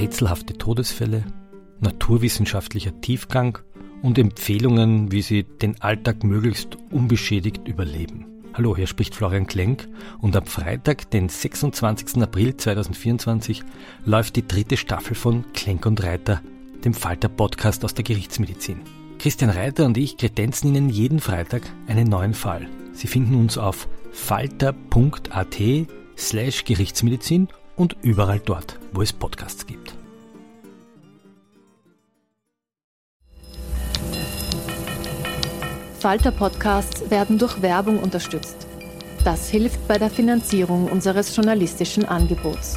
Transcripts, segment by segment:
rätselhafte Todesfälle, naturwissenschaftlicher Tiefgang und Empfehlungen, wie Sie den Alltag möglichst unbeschädigt überleben. Hallo, hier spricht Florian Klenk und am Freitag, den 26. April 2024, läuft die 3. Staffel von Klenk und Reiter, dem Falter-Podcast aus der Gerichtsmedizin. Christian Reiter und ich kredenzen Ihnen jeden Freitag einen neuen Fall. Sie finden uns auf falter.at/Gerichtsmedizin und überall dort, wo es Podcasts gibt. Falter-Podcasts werden durch Werbung unterstützt. Das hilft bei der Finanzierung unseres journalistischen Angebots.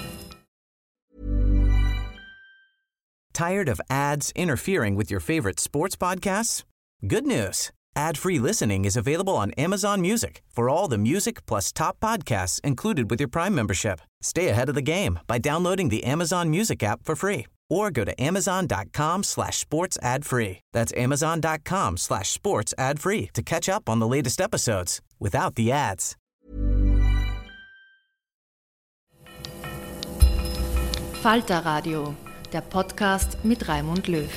Tired of ads interfering with your favorite sports podcasts? Good news. Ad-free listening is available on Amazon Music for all the music plus top podcasts included with your Prime membership. Stay ahead of the game by downloading the Amazon Music app for free or go to amazon.com/sports ad free. That's amazon.com/sports ad free to catch up on the latest episodes without the ads. Falter Radio, der Podcast mit Raimund Löw.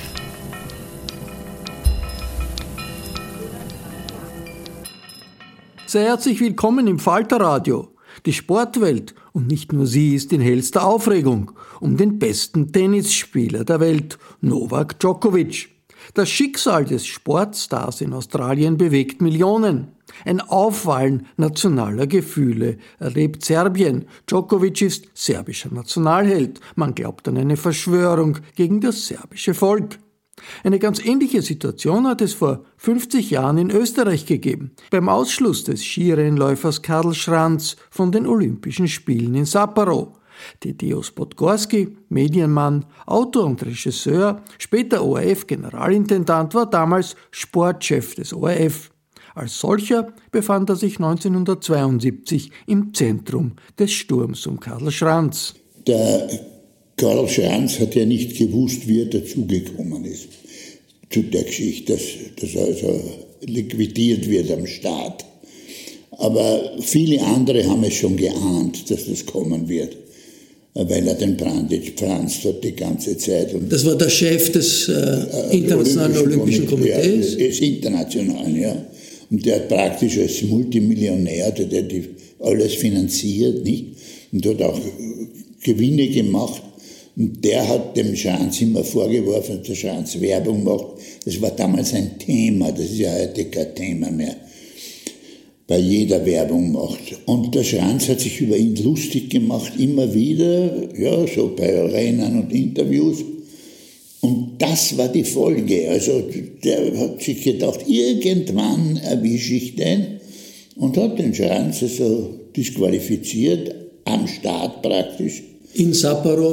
Sehr herzlich willkommen im Falter-Radio. Die Sportwelt, und nicht nur sie, ist in hellster Aufregung um den besten Tennisspieler der Welt, Novak Djokovic. Das Schicksal des Sportstars in Australien bewegt Millionen. Ein Aufwallen nationaler Gefühle erlebt Serbien. Djokovic ist serbischer Nationalheld. Man glaubt an eine Verschwörung gegen das serbische Volk. Eine ganz ähnliche Situation hat es vor 50 Jahren in Österreich gegeben, beim Ausschluss des Skirennläufers Karl Schranz von den Olympischen Spielen in Sapporo. Tadeusz Podgorski, Medienmann, Autor und Regisseur, später ORF-Generalintendant, war damals Sportchef des ORF. Als solcher befand er sich 1972 im Zentrum des Sturms um Karl Schranz. Der Karl Schranz hat ja nicht gewusst, wie er dazugekommen ist zu der Geschichte, dass er also liquidiert wird am Staat. Aber viele andere haben es schon geahnt, dass das kommen wird, weil er den Brand gepflanzt hat die ganze Zeit. Und das war der Chef des Internationalen Olympischen Komitees? Ja, des Internationalen, ja. Und der hat praktisch als Multimillionär, der alles finanziert, nicht? Und hat auch Gewinne gemacht. Und der hat dem Schranz immer vorgeworfen, dass der Schranz Werbung macht. Das war damals ein Thema, das ist ja heute kein Thema mehr, weil jeder Werbung macht. Und der Schranz hat sich über ihn lustig gemacht, immer wieder, ja, so bei Rennen und Interviews. Und das war die Folge. Also der hat sich gedacht, irgendwann erwische ich den und hat den Schranz also disqualifiziert, am Start praktisch. In Sapporo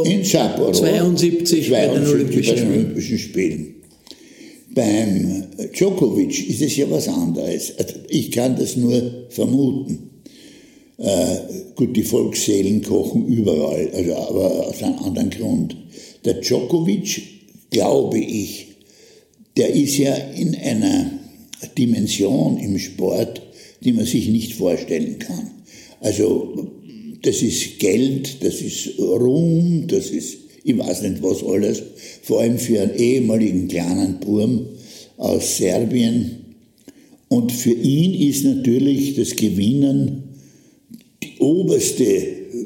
72 bei den Olympischen Spielen. Beim Djokovic ist es ja was anderes. Ich kann das nur vermuten. Gut, die Volksseelen kochen überall, also aber aus einem anderen Grund. Der Djokovic, glaube ich, der ist ja in einer Dimension im Sport, die man sich nicht vorstellen kann. Also das ist Geld, das ist Ruhm, das ist, ich weiß nicht was alles, vor allem für einen ehemaligen kleinen Burm aus Serbien. Und für ihn ist natürlich das Gewinnen die oberste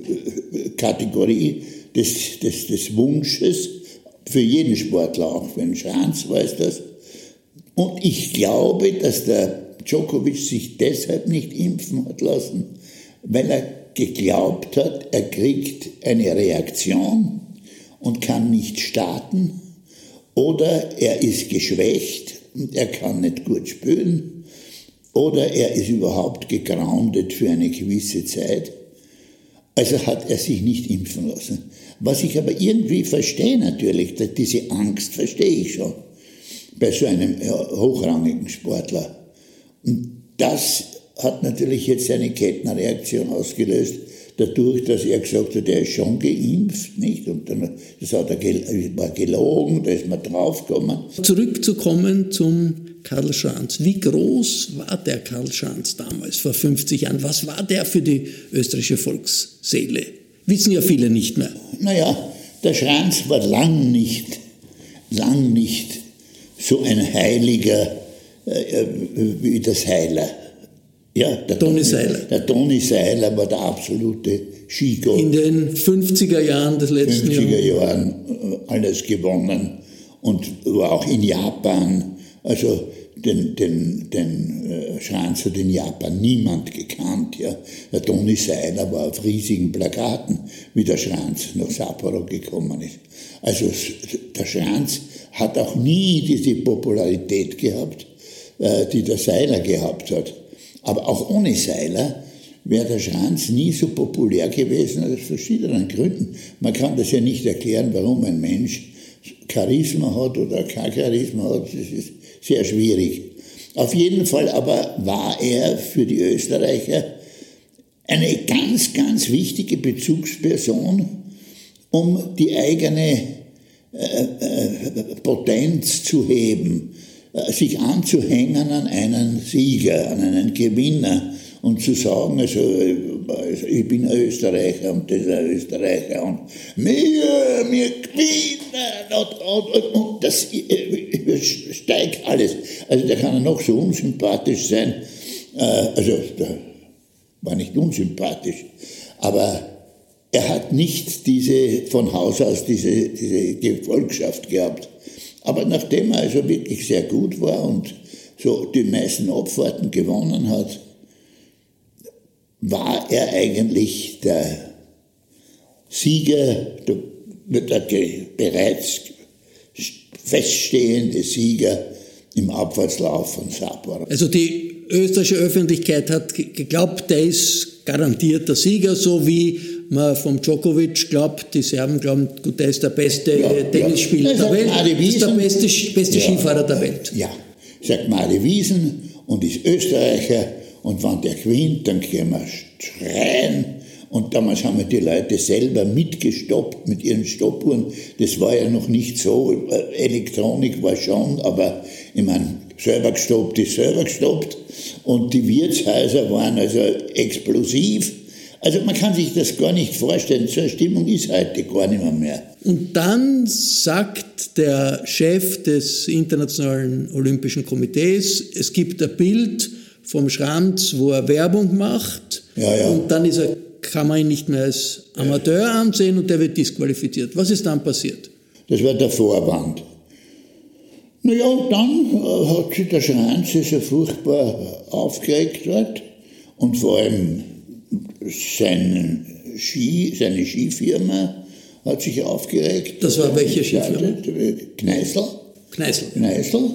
Kategorie des Wunsches, für jeden Sportler, auch für den Schranz weiß das. Und ich glaube, dass der Djokovic sich deshalb nicht impfen hat lassen, weil er geglaubt hat, er kriegt eine Reaktion und kann nicht starten, oder er ist geschwächt und er kann nicht gut spielen, oder er ist überhaupt gegroundet für eine gewisse Zeit. Also hat er sich nicht impfen lassen. Was ich aber irgendwie verstehe natürlich, diese Angst verstehe ich schon bei so einem hochrangigen Sportler. Und das hat natürlich jetzt eine Kettenreaktion ausgelöst, dadurch, dass er gesagt hat, er ist schon geimpft, nicht? Und dann war gelogen, da ist man draufgekommen. Zurückzukommen zum Karl Schranz. Wie groß war der Karl Schranz damals, vor 50 Jahren? Was war der für die österreichische Volksseele? Wissen ja viele nicht mehr. Naja, der Schranz war lang nicht so ein Heiliger wie der Seiler. Ja, der Toni Seiler. Der Toni Seiler war der absolute Skigott. In den 50er Jahren des letzten Jahrhunderts. 50er Jahren alles gewonnen und war auch in Japan. Also den Schranz hat in Japan niemand gekannt. Ja. Der Toni Seiler war auf riesigen Plakaten, wie der Schranz nach Sapporo gekommen ist. Also der Schranz hat auch nie diese Popularität gehabt, die der Seiler gehabt hat. Aber auch ohne Seiler wäre der Schranz nie so populär gewesen, aus verschiedenen Gründen. Man kann das ja nicht erklären, warum ein Mensch Charisma hat oder kein Charisma hat. Das ist sehr schwierig. Auf jeden Fall aber war er für die Österreicher eine ganz, ganz wichtige Bezugsperson, um die eigene Potenz zu heben, sich anzuhängen an einen Sieger, an einen Gewinner und zu sagen, also ich bin ein Österreicher und das ist ein Österreicher und wir gewinnen und das übersteigt alles. Also der kann noch so unsympathisch sein, also der war nicht unsympathisch, aber er hat nicht von Haus aus diese Gefolgschaft gehabt. Aber nachdem er also wirklich sehr gut war und so die meisten Abfahrten gewonnen hat, war er eigentlich der Sieger, der bereits feststehende Sieger im Abfahrtslauf von Sapporo. Also die österreichische Öffentlichkeit hat geglaubt, der ist garantiert der Sieger, so wie man vom Djokovic glaubt, die Serben glauben, gut, der ist der beste Tennisspieler der Welt, der ist der beste Skifahrer der Welt. Ja, sagt Mari Wiesen und ist Österreicher und wenn der gewinnt, dann können wir schreien. Und damals haben wir die Leute selber mitgestoppt mit ihren Stoppuhren. Das war ja noch nicht so, Elektronik war schon, aber ich meine, selber gestoppt ist selber gestoppt. Und die Wirtshäuser waren also explosiv. Also man kann sich das gar nicht vorstellen, so eine Stimmung ist heute gar nicht mehr. Und dann sagt der Chef des Internationalen Olympischen Komitees, es gibt ein Bild vom Schranz, wo er Werbung macht, und dann kann man ihn nicht mehr als Amateur ansehen und der wird disqualifiziert. Was ist dann passiert? Das war der Vorwand. Naja, und dann hat sich der Schranz so furchtbar aufgeregt dort und vor allem seine Skifirma hat sich aufgeregt. Das war welche Skifirma? Kneißl.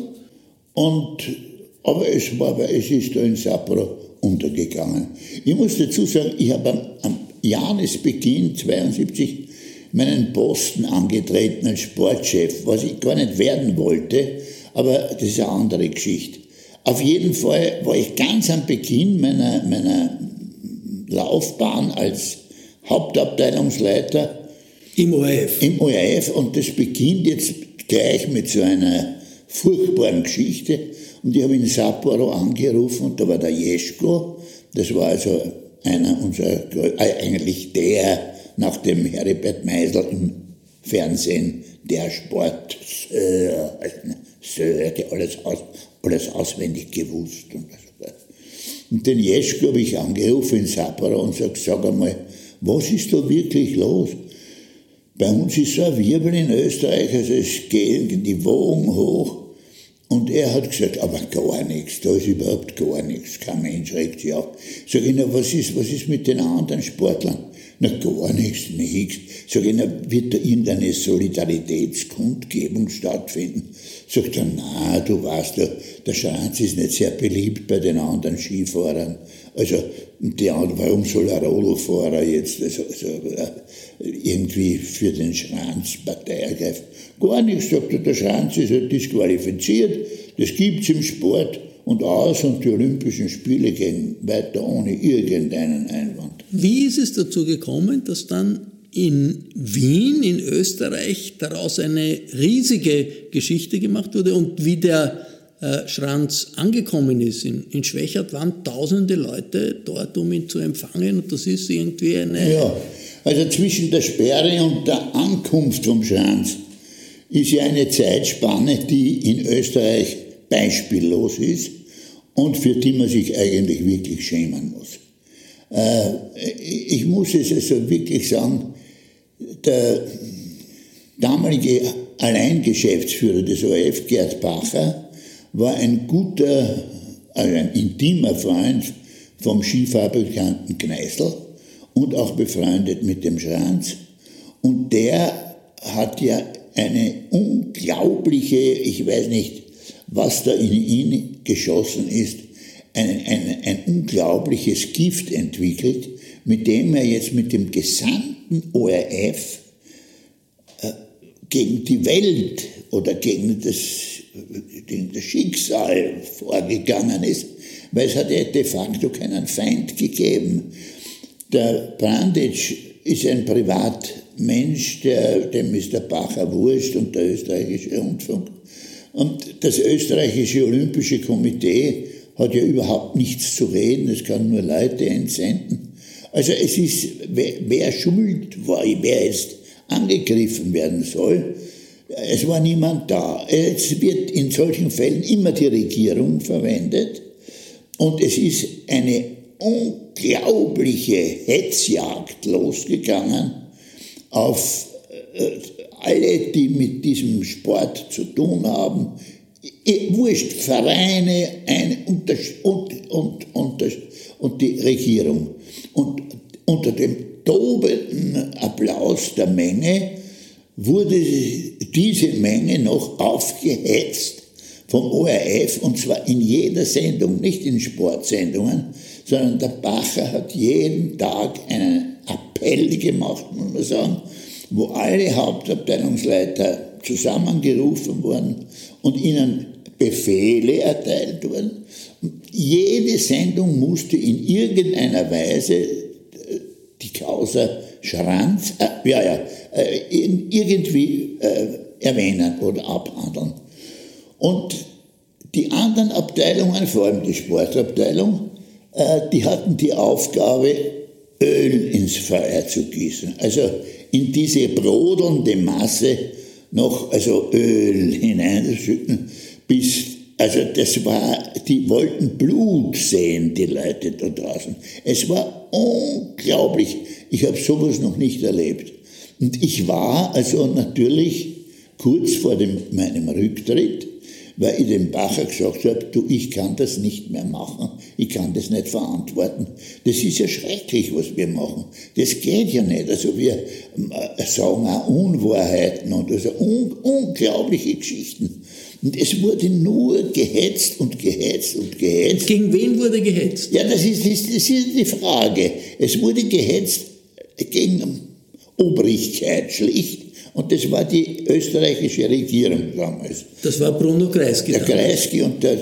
Aber es ist da in Sapporo untergegangen. Ich muss dazu sagen, ich habe am Jahresbeginn 1972 meinen Posten angetreten als Sportchef, was ich gar nicht werden wollte, aber das ist eine andere Geschichte. Auf jeden Fall war ich ganz am Beginn meiner Laufbahn als Hauptabteilungsleiter im ORF und das beginnt jetzt gleich mit so einer furchtbaren Geschichte und ich habe in Sapporo angerufen und da war der Jeschko, das war also einer unserer, eigentlich der nach dem Heribert Meisel im Fernsehen, der Sport, der alles auswendig gewusst. Und den Jeschko habe ich angerufen in Sapporo und gesagt, sag einmal, was ist da wirklich los? Bei uns ist so ein Wirbel in Österreich, also es gehen die Wogen hoch. Und er hat gesagt, aber gar nichts, da ist überhaupt gar nichts, kein Mensch regt sich auf. Sag ich, na, was ist mit den anderen Sportlern? Na, gar nichts. Sag ich, na, wird da irgendeine Solidaritätskundgebung stattfinden? Sagt er, na, du weißt ja, der Schranz ist nicht sehr beliebt bei den anderen Skifahrern. Also, warum soll ein Rodlfahrer jetzt irgendwie für den Schranz Partei ergreifen? Gar nichts, sagt er, der Schranz ist halt disqualifiziert, das gibt's im Sport und die Olympischen Spiele gehen weiter ohne irgendeinen Einwand. Wie ist es dazu gekommen, dass dann in Wien, in Österreich, daraus eine riesige Geschichte gemacht wurde und wie der Schranz angekommen ist in Schwechat, waren tausende Leute dort, um ihn zu empfangen und das ist irgendwie eine... Ja, Also zwischen der Sperre und der Ankunft vom Schranz ist ja eine Zeitspanne, die in Österreich beispiellos ist und für die man sich eigentlich wirklich schämen muss. Ich muss es also wirklich sagen, der damalige Alleingeschäftsführer des ORF, Gerd Bacher, war ein guter, also ein intimer Freund vom Skifabrikanten Kneißl und auch befreundet mit dem Schranz. Und der hat ja eine unglaubliche, ich weiß nicht, was da in ihn geschossen ist, ein unglaubliches Gift entwickelt, mit dem er jetzt mit dem gesamten ORF gegen die Welt oder gegen das Schicksal vorgegangen ist, weil es hat ja de facto keinen Feind gegeben. Der Branditsch ist ein Privatmensch, dem ist der Bacher wurscht und der österreichische Rundfunk. Und das österreichische Olympische Komitee hat ja überhaupt nichts zu reden, es kann nur Leute entsenden. Also es ist, wer schuld war, wer jetzt angegriffen werden soll, es war niemand da. Es wird in solchen Fällen immer die Regierung verwendet und es ist eine unglaubliche Hetzjagd losgegangen auf alle, die mit diesem Sport zu tun haben. Wurscht, Vereine und die Regierung. Und unter dem tobenden Applaus der Menge wurde diese Menge noch aufgehetzt vom ORF, und zwar in jeder Sendung, nicht in Sportsendungen, sondern der Bacher hat jeden Tag einen Appell gemacht, muss man sagen, wo alle Hauptabteilungsleiter zusammengerufen wurden und ihnen Befehle erteilt wurden. Jede Sendung musste in irgendeiner Weise die Causa Schranz irgendwie erwähnen oder abhandeln. Und die anderen Abteilungen, vor allem die Sportabteilung, die hatten die Aufgabe, Öl ins Feuer zu gießen. Also in diese brodelnde Masse noch Öl hineinzuschütten, die wollten Blut sehen, die Leute da draußen. Es war unglaublich. Ich habe sowas noch nicht erlebt. Und ich war also natürlich kurz vor meinem Rücktritt, weil ich dem Bacher gesagt habe, ich kann das nicht mehr machen, ich kann das nicht verantworten. Das ist ja schrecklich, was wir machen. Das geht ja nicht. Also wir sagen auch Unwahrheiten und also unglaubliche Geschichten. Und es wurde nur gehetzt und gehetzt und gehetzt. Gegen wen wurde gehetzt? Ja, das ist die Frage. Es wurde gehetzt gegen Obrigkeit schlicht. Und das war die österreichische Regierung damals. Das war Bruno Kreisky. Der Kreisky und der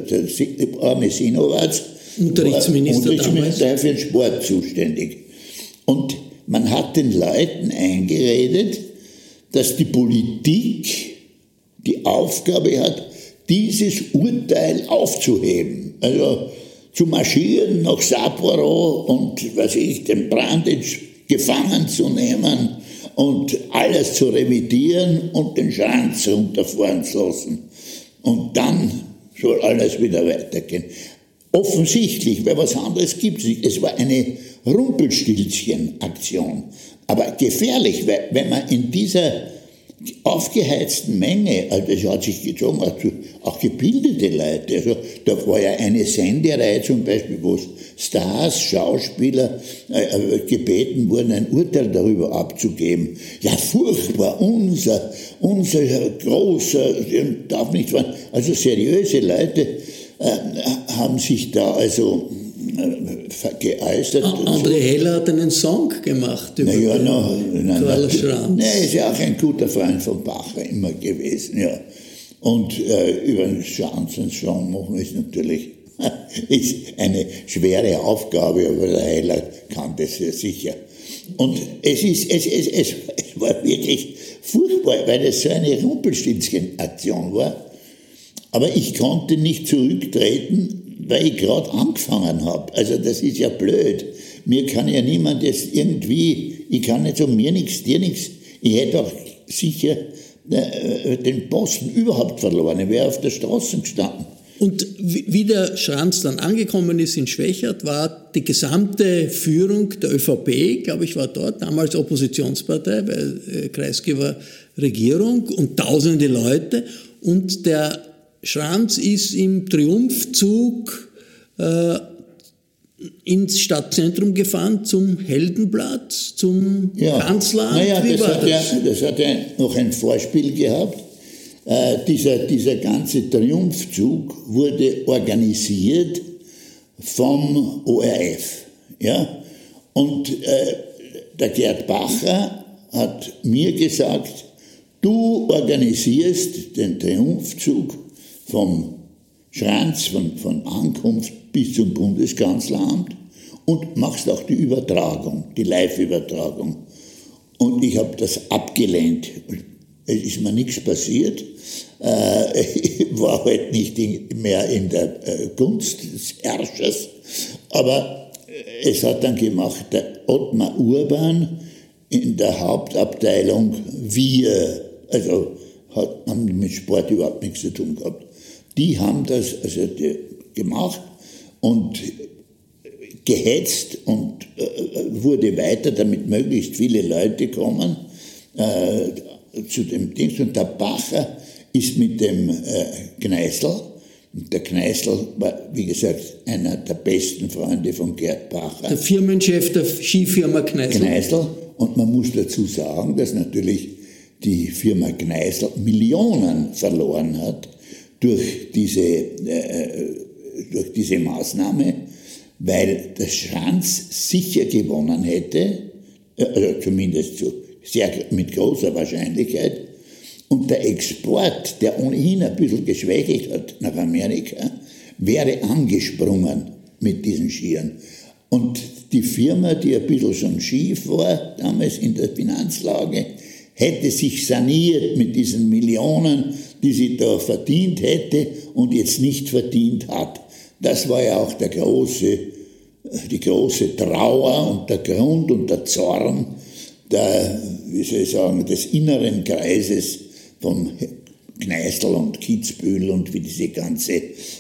arme Sinowatz, Unterrichtsminister damals, für den Sport zuständig. Und man hat den Leuten eingeredet, dass die Politik die Aufgabe hat, dieses Urteil aufzuheben. Also zu marschieren nach Sapporo und, den Branditsch gefangen zu nehmen und alles zu revidieren und den Schranz runterfahren zu lassen. Und dann soll alles wieder weitergehen. Offensichtlich, weil was anderes gibt es nicht. Es war eine Rumpelstilzchen-Aktion. Aber gefährlich, weil wenn man in dieser aufgeheizten Menge, also das hat sich gezogen, auch gebildete Leute, also da war ja eine Sendereihe zum Beispiel, wo Stars, Schauspieler gebeten wurden, ein Urteil darüber abzugeben. Ja, furchtbar, unser großer, darf nicht fahren. Also seriöse Leute haben sich da also geäußert. André Heller hat einen Song gemacht über Karl Schranz. Er ist ja auch ein guter Freund von Bacher immer gewesen, ja. Und über den Schranz einen Song machen ist natürlich ist eine schwere Aufgabe, aber der Heller kann das ja sicher. Und es war wirklich furchtbar, weil es so eine Rumpelstilzchen-Aktion war. Aber ich konnte nicht zurücktreten, weil ich gerade angefangen habe. Also das ist ja blöd. Mir kann ja niemand jetzt irgendwie ich kann nicht sagen, mir nichts, dir nichts. Ich hätte auch sicher den Posten überhaupt verloren. Ich wäre auf der Straße gestanden. Und wie der Schranz dann angekommen ist in Schwechat, war die gesamte Führung der ÖVP, glaube ich, war dort, damals Oppositionspartei, weil Kreisky war Regierung und tausende Leute. Und der Schranz ist im Triumphzug ins Stadtzentrum gefahren, zum Heldenplatz, zum Kanzleramt. Naja, das hat ja noch ein Vorspiel gehabt. Dieser ganze Triumphzug wurde organisiert vom ORF. Ja? Und der Gerd Bacher hat mir gesagt, du organisierst den Triumphzug vom Schranz, von Ankunft bis zum Bundeskanzleramt und machst auch die Übertragung, die Live-Übertragung. Und ich habe das abgelehnt. Es ist mir nichts passiert. Ich war halt nicht mehr in der Gunst des Herrschers. Aber es hat dann gemacht der Ottmar Urban in der Hauptabteilung haben mit Sport überhaupt nichts zu tun gehabt. Die haben das gemacht und gehetzt und wurde weiter, damit möglichst viele Leute kommen zu dem Ding. Und der Bacher ist mit dem Kneißl, und der Kneißl war, wie gesagt, einer der besten Freunde von Gerd Bacher. Der Firmenchef der Skifirma Kneißl. Und man muss dazu sagen, dass natürlich die Firma Kneißl Millionen verloren hat durch diese Maßnahme, weil der Schranz sicher gewonnen hätte, also zumindest mit großer Wahrscheinlichkeit, und der Export, der ohnehin ein bisschen geschwächelt hat nach Amerika, wäre angesprungen mit diesen Skiern. Und die Firma, die ein bisschen schon schief war, damals in der Finanzlage, hätte sich saniert mit diesen Millionen, die sie da verdient hätte und jetzt nicht verdient hat. Das war ja auch die große Trauer und der Grund und der Zorn des inneren Kreises vom Kneißl und Kitzbühel und wie diese ganze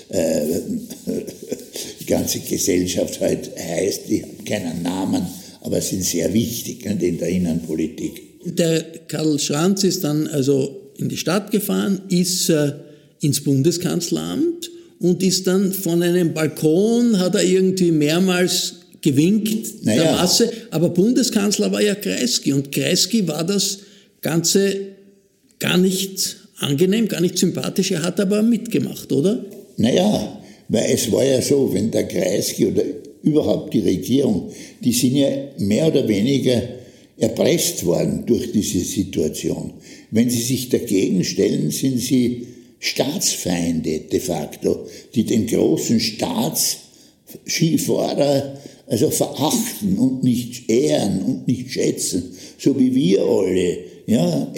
Gesellschaft halt heißt. Die haben keinen Namen, aber sind sehr wichtig in der Innenpolitik. Der Karl Schranz ist dann also in die Stadt gefahren, ist ins Bundeskanzleramt und ist dann von einem Balkon, hat er irgendwie mehrmals gewinkt der Masse, aber Bundeskanzler war ja Kreisky und Kreisky war das Ganze gar nicht angenehm, gar nicht sympathisch, er hat aber mitgemacht, oder? Naja, weil es war ja so, wenn der Kreisky oder überhaupt die Regierung, die sind ja mehr oder weniger erpresst worden durch diese Situation. Wenn sie sich dagegen stellen, sind sie Staatsfeinde de facto, die den großen Staatsskifahrer also verachten und nicht ehren und nicht schätzen, so wie wir alle. Ja,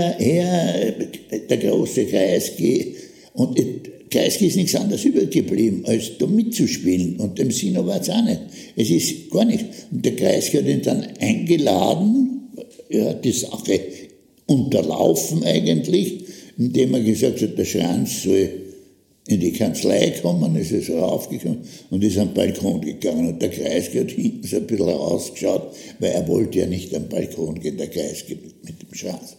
der große Kreisky. Und Kreisky ist nichts anderes übergeblieben, als da mitzuspielen. Und dem Sinn war es auch nicht. Es ist gar nicht. Und der Kreisky hat ihn dann eingeladen, er hat die Sache unterlaufen eigentlich, indem er gesagt hat, der Schranz soll in die Kanzlei kommen, ist er so raufgekommen und ist am Balkon gegangen. Und der Kreisky hat hinten so ein bisschen rausgeschaut, weil er wollte ja nicht am Balkon gehen, der Kreisky mit dem Schranz.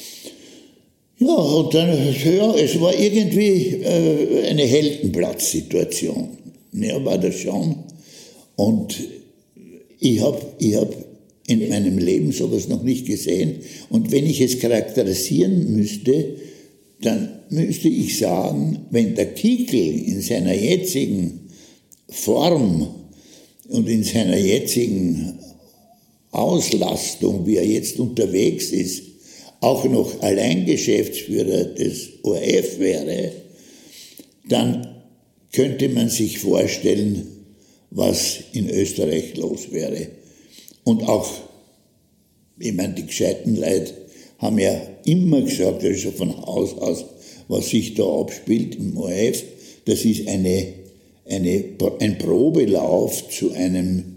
Ja, und dann, es war irgendwie eine Heldenplatzsituation. Ja, war das schon. Und ich hab in meinem Leben sowas noch nicht gesehen. Und wenn ich es charakterisieren müsste, dann müsste ich sagen, wenn der Kickl in seiner jetzigen Form und in seiner jetzigen Auslastung, wie er jetzt unterwegs ist, auch noch allein Geschäftsführer des ORF wäre, dann könnte man sich vorstellen, was in Österreich los wäre. Und auch, ich meine, die gescheiten Leute haben ja immer gesagt, das ist ja von Haus aus, was sich da abspielt im ORF, das ist ein Probelauf zu einem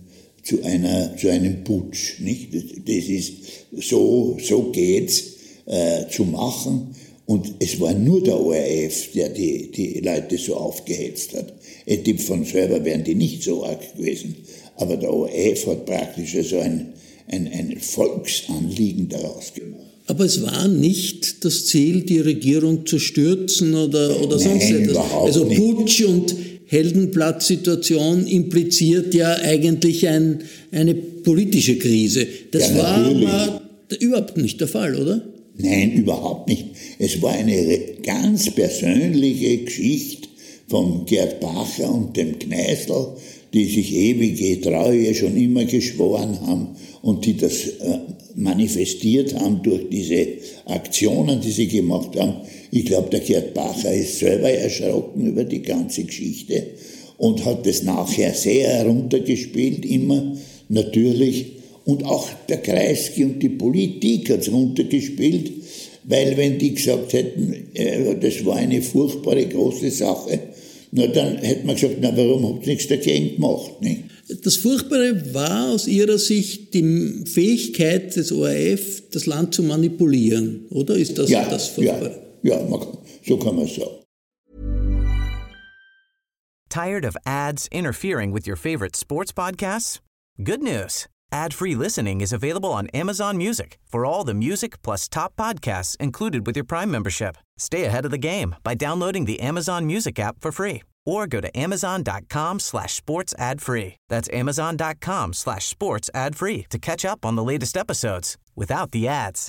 zu einem Putsch. Nicht? Das ist, so geht's zu machen. Und es war nur der ORF, der die Leute so aufgehetzt hat. Von selber wären die nicht so arg gewesen. Aber der ORF hat praktisch so ein Volksanliegen daraus gemacht. Aber es war nicht das Ziel, die Regierung zu stürzen oder sonst etwas. Also Putsch und Heldenplatzsituation impliziert ja eigentlich eine politische Krise. Das war überhaupt nicht der Fall, oder? Nein, überhaupt nicht. Es war eine ganz persönliche Geschichte von Gerd Bacher und dem Kneißl, die sich ewige Treue schon immer geschworen haben und die das manifestiert haben durch diese Aktionen, die sie gemacht haben. Ich glaube, der Gerd Bacher ist selber erschrocken über die ganze Geschichte und hat das nachher sehr heruntergespielt, immer natürlich. Und auch der Kreisky und die Politik hat es runtergespielt, weil wenn die gesagt hätten, das war eine furchtbare große Sache, na dann hätte man gesagt, na warum habt ihr nichts dagegen gemacht? Nicht? Das Furchtbare war aus Ihrer Sicht die Fähigkeit des ORF, das Land zu manipulieren, oder? Ist das das Furchtbare? Ja, so kann man sagen. Tired of ads interfering with your favorite sports podcasts? Good news. Ad-free listening is available on Amazon Music for all the music plus top podcasts included with your Prime membership. Stay ahead of the game by downloading the Amazon Music app for free or go to amazon.com/sports ad free. That's amazon.com/sports ad free to catch up on the latest episodes without the ads.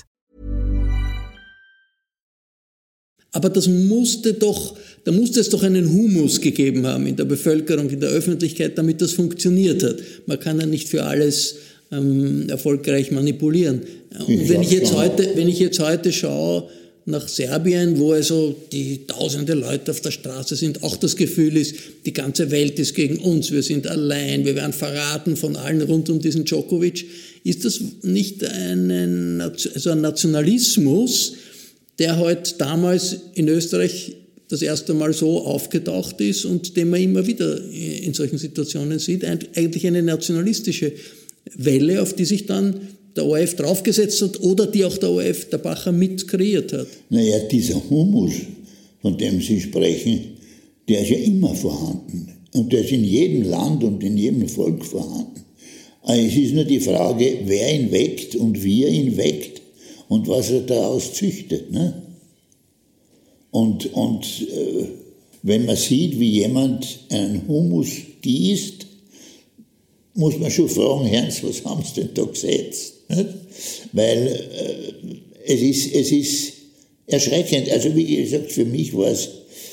Aber da musste es doch einen Humus gegeben haben in der Bevölkerung, in der Öffentlichkeit, damit das funktioniert hat. Man kann ja nicht für alles erfolgreich manipulieren. Und wenn ich jetzt heute schaue nach Serbien, wo also die tausende Leute auf der Straße sind, auch das Gefühl ist, die ganze Welt ist gegen uns, wir sind allein, wir werden verraten von allen rund um diesen Djokovic. Ist das nicht ein Nationalismus, der heute damals in Österreich das erste Mal so aufgetaucht ist und den man immer wieder in solchen Situationen sieht, eigentlich eine nationalistische Welle, auf die sich dann der ORF draufgesetzt hat oder die auch der ORF, der Bacher, mit kreiert hat? Naja, dieser Humus, von dem Sie sprechen, der ist ja immer vorhanden. Und der ist in jedem Land und in jedem Volk vorhanden. Also es ist nur die Frage, wer ihn weckt und wie er ihn weckt und was er daraus züchtet. Ne? Und wenn man sieht, wie jemand einen Humus gießt, muss man schon fragen, Herrns, was haben Sie denn da gesetzt? Nicht? Weil es ist erschreckend. Also wie gesagt, für mich war es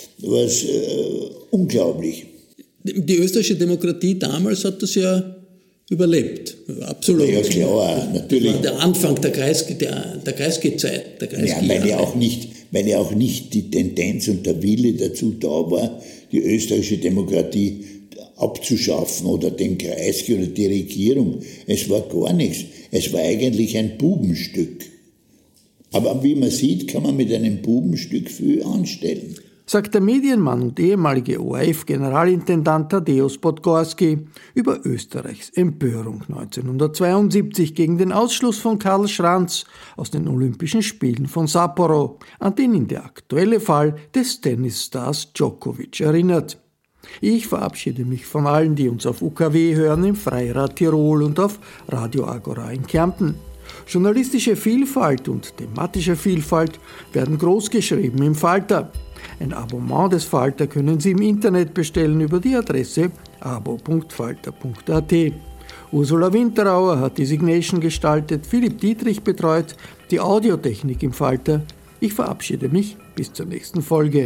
unglaublich. Die österreichische Demokratie damals hat das ja überlebt. Absolut. Ja, klar, natürlich. Das war der Anfang der Kreisky-Zeit. Ja, weil ja auch nicht die Tendenz und der Wille dazu da war, die österreichische Demokratie abzuschaffen oder den Kreisky oder die Regierung. Es war gar nichts. Es war eigentlich ein Bubenstück. Aber wie man sieht, kann man mit einem Bubenstück viel anstellen. Sagt der Medienmann und ehemalige ORF-Generalintendant Tadeusz Podgorski über Österreichs Empörung 1972 gegen den Ausschluss von Karl Schranz aus den Olympischen Spielen von Sapporo, an den ihn der aktuelle Fall des Tennisstars Djokovic erinnert. Ich verabschiede mich von allen, die uns auf UKW hören, im Freirad Tirol und auf Radio Agora in Kärnten. Journalistische Vielfalt und thematische Vielfalt werden großgeschrieben im Falter. Ein Abonnement des Falter können Sie im Internet bestellen über die Adresse abo.falter.at. Ursula Winterauer hat die Signation gestaltet, Philipp Dietrich betreut die Audiotechnik im Falter. Ich verabschiede mich bis zur nächsten Folge.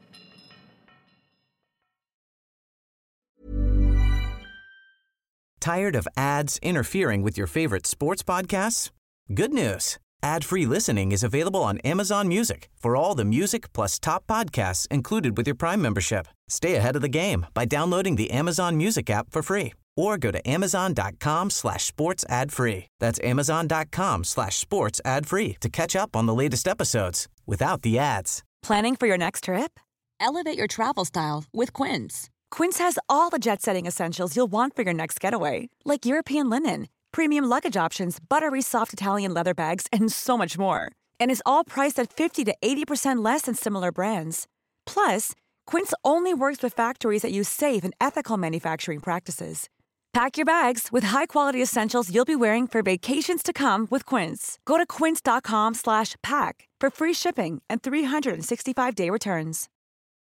Tired of ads interfering with your favorite sports podcasts? Good news. Ad-free listening is available on Amazon Music for all the music plus top podcasts included with your Prime membership. Stay ahead of the game by downloading the Amazon Music app for free or go to amazon.com/sports ad free. That's amazon.com/sports ad free to catch up on the latest episodes without the ads. Planning for your next trip? Elevate your travel style with Quince. Quince has all the jet-setting essentials you'll want for your next getaway, like European linen, premium luggage options, buttery soft Italian leather bags, and so much more. And is all priced at 50 to 80% less than similar brands. Plus, Quince only works with factories that use safe and ethical manufacturing practices. Pack your bags with high-quality essentials you'll be wearing for vacations to come with Quince. Go to quince.com/pack for free shipping and 365-day returns.